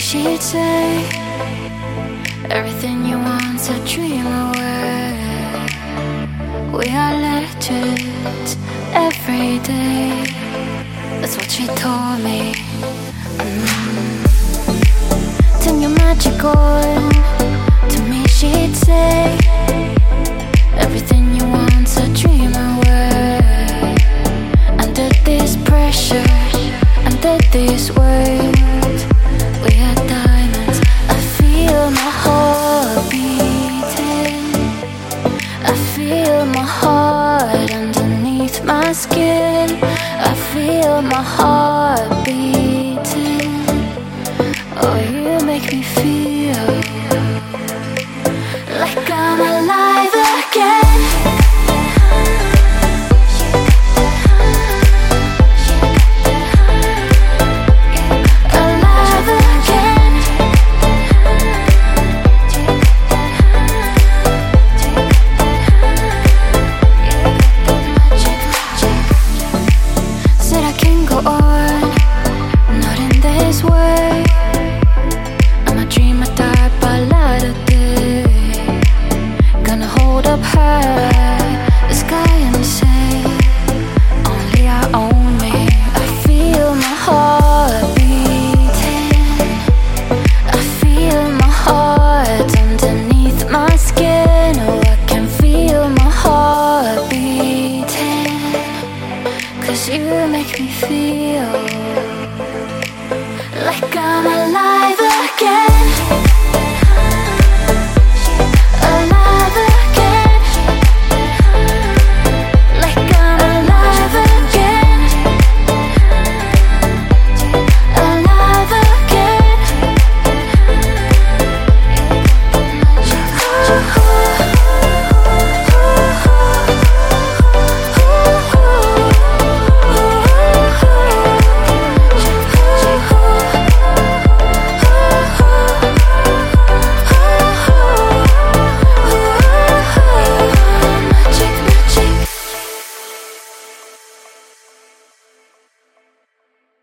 she'd say everything you want's a dream away. We are legends every day. That's what she told me. Turn your magic on. To me she'd say everything you want's a dream away. Under this pressure, under this weight, we are diamonds. I feel my heart beating. I feel my heart underneath my skin. I feel my heart beating. Oh, you make me feel